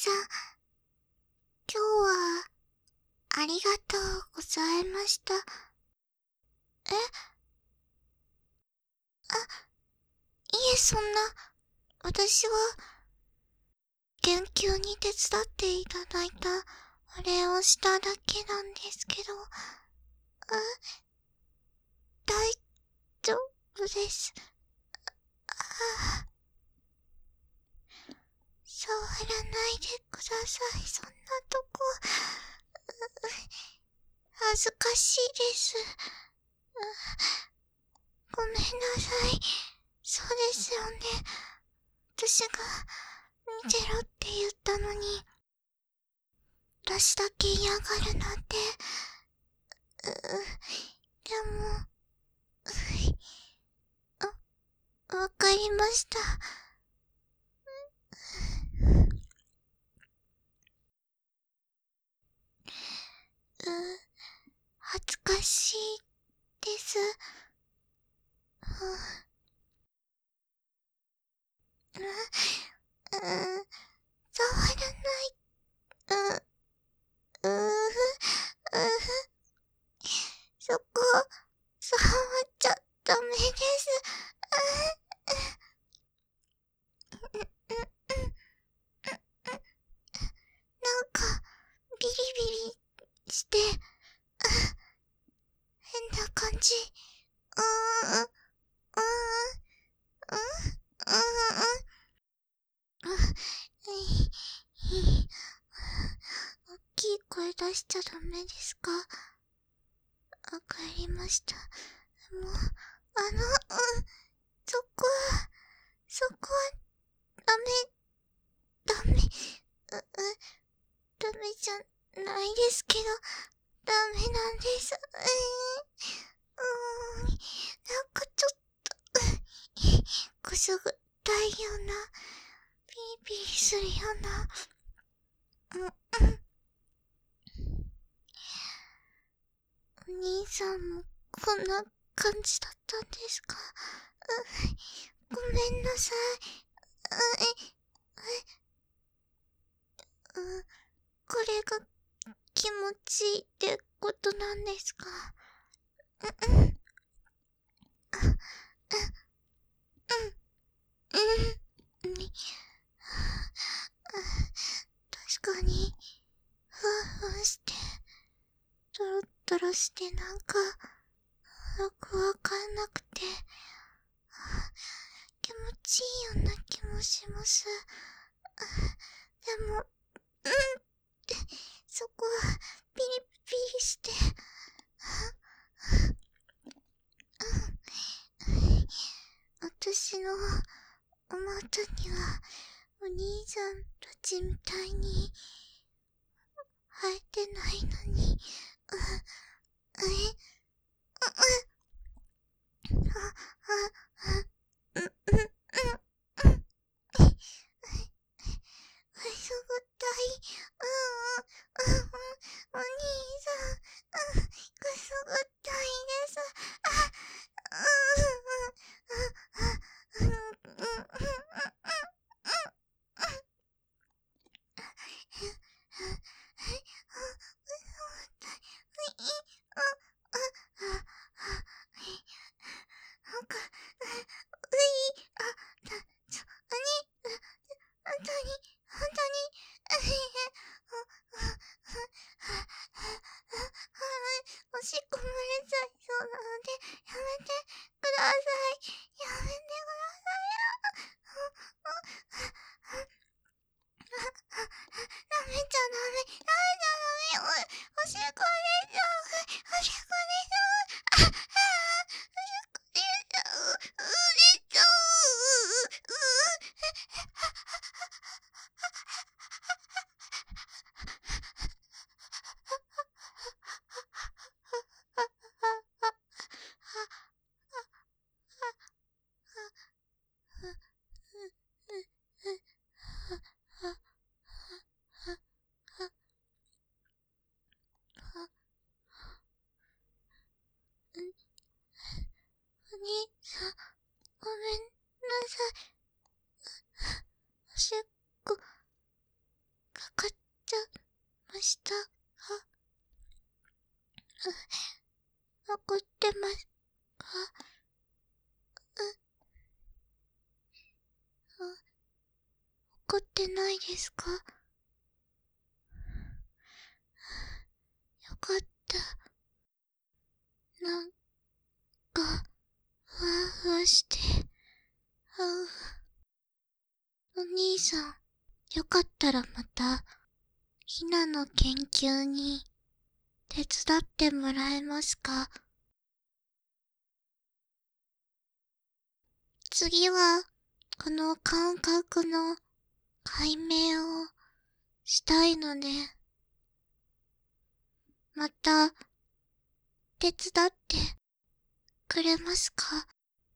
さん、今日は、ありがとうございました。いえ、そんな、私は、研究に手伝っていただいたお礼をしただけなんですけど、大丈夫です。触らないでください、そんなとこ。恥ずかしいです。ごめんなさい。そうですよね。私が、見てろって言ったのに、私だけ嫌がるなんて。でも、わかりました。恥ずかしいです。触らない。そこ、触っちゃダメです。なんか、ビリビリして、変な感じ。大きい声出しちゃダメですか？わかりました。もう、そこは、ダメ、ダメじゃないですけど、ダメなんです。なんかちょっと、くすぐったいような、ピリピリするような、お兄さんもこんな感じだったんですか？ごめんなさい。これが気持ちいいってことなんですか？確かに、ふわふわして、ドロッドロしてなんか、よくわかんなくて、気持ちいいような気もします。でも、そこは、ピリピリして、私のお股には、お兄さんたちみたいに、生えてないのに、くすぐったい。お兄さん、くすぐったいです。なんか、本当に、おしっこ漏れちゃいそうなので、やめてください。やめてくださいよ。ダメじゃダメ。おしっこ出ちゃう。おしっこ出ちゃう。出ちゃう。出ちゃお兄さん、ごめんなさい。おしっこ、 したが、わかってますか？怒ってないですか？よかった。なんか、ふわふわして、お兄さん、よかったらまた、ひなの研究に、手伝ってもらえますか？次は、この感覚の解明をしたいので、また、手伝ってくれますか？